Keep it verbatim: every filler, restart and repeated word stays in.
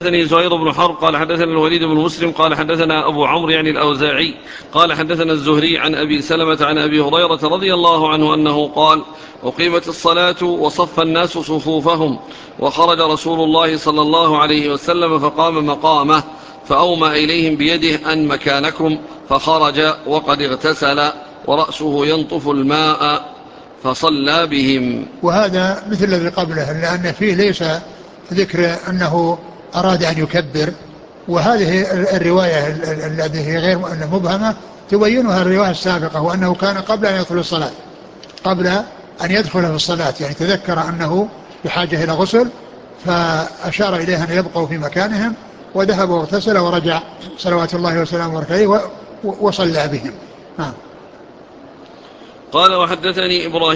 حدثني زهير بن حرب قال حدثنا الوليد بن مسلم قال حدثنا أبو عمرو يعني الأوزاعي قال حدثنا الزهري عن أبي سلمة عن أبي هريرة رضي الله عنه أنه قال: أقيمت الصلاة وصف الناس صفوفهم وخرج رسول الله صلى الله عليه وسلم فقام مقامه فأومى إليهم بيده أن مكانكم، فخرج وقد اغتسل ورأسه ينطف الماء فصلى بهم. وهذا مثل الذي قبله، لأن فيه ليس ذكر أنه أراد أن يكبر، وهذه الرواية التي هي غير مبهمة تبينها الرواية السابقة، وأنه كان قبل أن يدخل الصلاة قبل أن يدخل في الصلاة يعني تذكر أنه بحاجة إلى غسل، فأشار إليه أن يبقوا في مكانهم، وذهب واغتسل ورجع صلوات الله وسلامه عليه وصلى بهم. قال: وحدثني إبراهيم